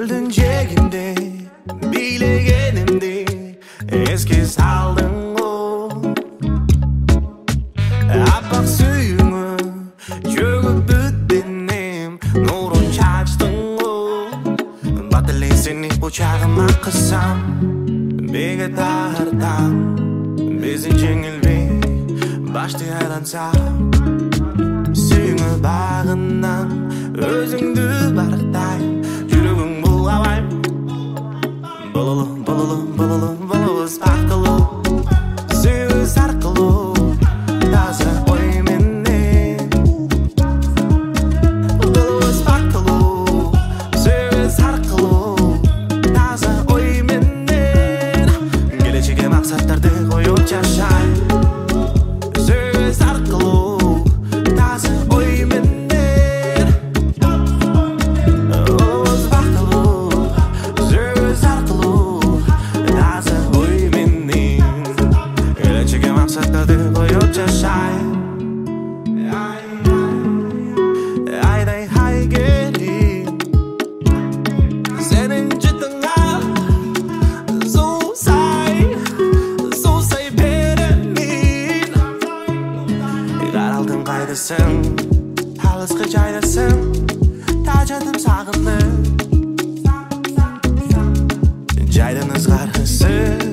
Güldün cegimde, bilegenimde esке saldың o. Аппақ сүйіңі жөгіп бүттенем, нұрын шаштың о. Батылесені құшағыма қысам, беге тартам, безін жеңілбей башты айлансам. Сүйіңі бағынан өзіңді барықтайым, жүрегің бұл алайым. Бұлылы спақылы, сөз арқылы, таза ойменен. Бұлылы спақылы, сөз арқылы, таза ойменен. Келешекке мақсаттарды қойып жашайын, сөз арқылы, таза ойменен. Ayday hay gelin senin ciddiğine Susay beremin Qaraldın qaydasın Alысқы жайдасың Тажадым сағынып Жайдың ызғарысы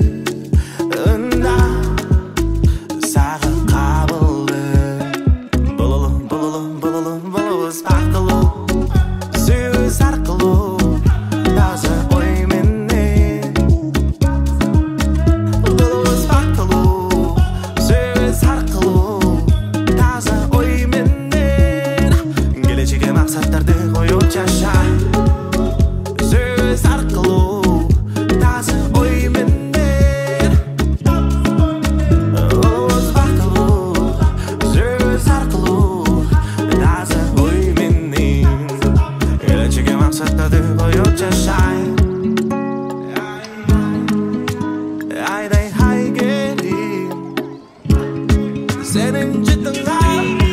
Sparkle, söz arqılı, taza oymenен. Sparkle, söz arqılı, taza oymenен. Geleceğe maqsadlardı qoyup жашайын, söz arqılı, taza oymenен. Sparkle, söz arqılı, taza maqsadlardı qoyup жашайын. Ayday hay gelin senin ciddiğine